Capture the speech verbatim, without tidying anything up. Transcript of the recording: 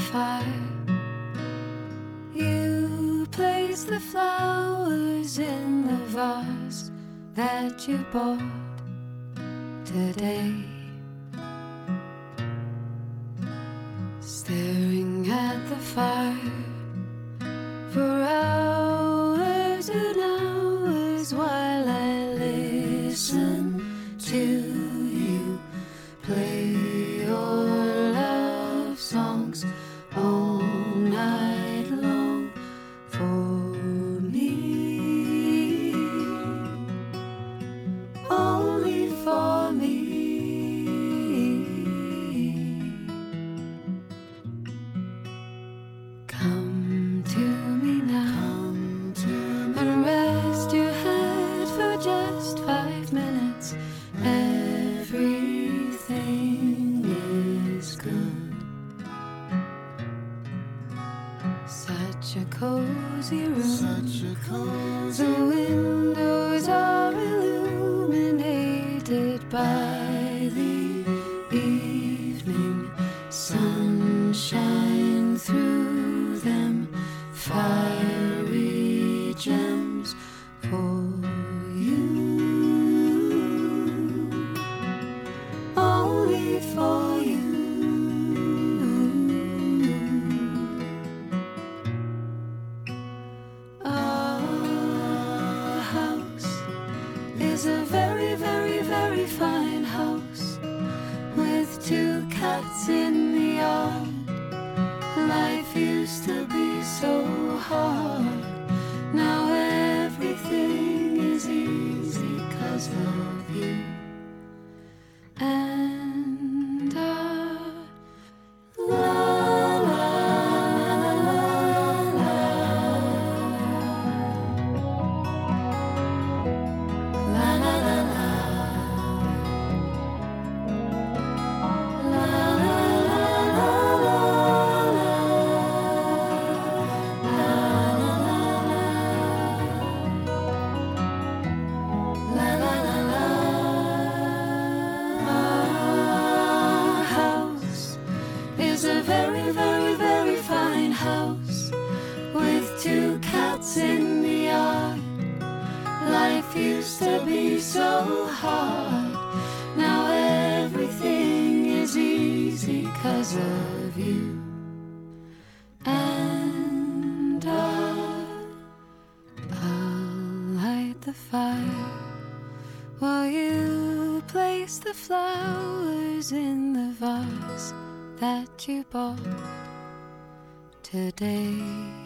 fire. You place the flowers in the vase that you bought today. Staring at the fire for hours and hours while I listen to you play your love songs all night long for me, only for me. Come to me now and rest your head for just five minutes. Everything is good. Such a cozy room. Such a cozy The windows are illuminated by the evening sunshine through them. Fiery gems for you, only for you. Our house is a very, very, very fine house with two cats in the yard. Life used to be so hard. Now everything is easy 'cause of you. And I la la la la la la la la in the yard. Life used to be so hard. Now everything is easy 'cause of you. And I'll, I'll light the fire while you place the flowers in the vase that you bought today.